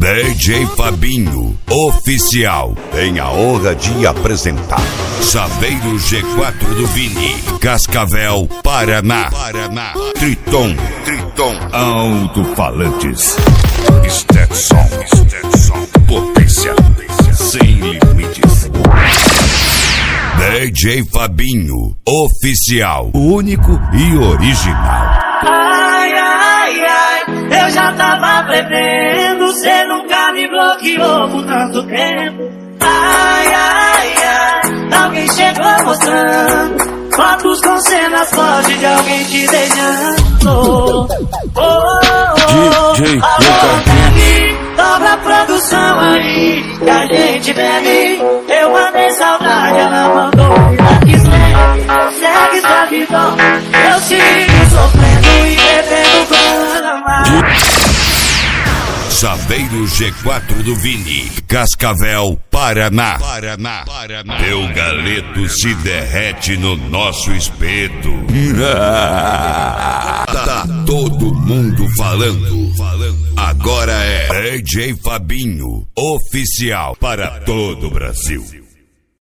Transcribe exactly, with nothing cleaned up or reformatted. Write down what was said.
D J Fabinho, oficial, tem a honra de apresentar Saveiro G quatro do Vini, Cascavel, Paraná, Paraná, Triton, Triton, alto-falantes, Stetson, Stetson, potência, sem limites. D J Fabinho, oficial, único e original. Ai, ai, ai, eu já tava prevendo, cê nunca me bloqueou por tanto tempo. Ai, ai, ai, alguém chegou mostrando fotos com cenas fortes de alguém te beijando. Oh, oh, oh, D J bebe, dobra a produção aí, que a gente bebe. Eu mandei saudade, ela mandou que segue, segue sua vida. Eu sigo sofrendo e bebendo pra amar. Saveiro G quatro do Vini, Cascavel, Paraná, Paraná, Paraná. Teu galeto se derrete no nosso espeto. Tá todo mundo falando. Agora é D J Fabinho, oficial para todo o Brasil.